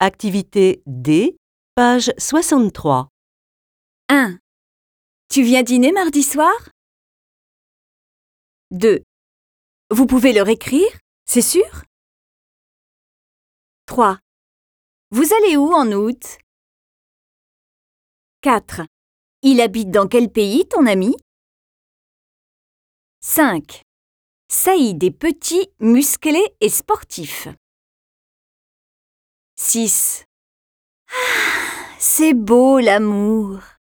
Activité D, page 63. 1. Tu viens dîner mardi soir? 2. Vous pouvez leur écrire, c'est sûr? 3. Vous allez où en août? 4. Il habite dans quel pays, ton ami? 5. Saïd est petit, musclé et sportif. 6. Ah, c'est beau l'amour.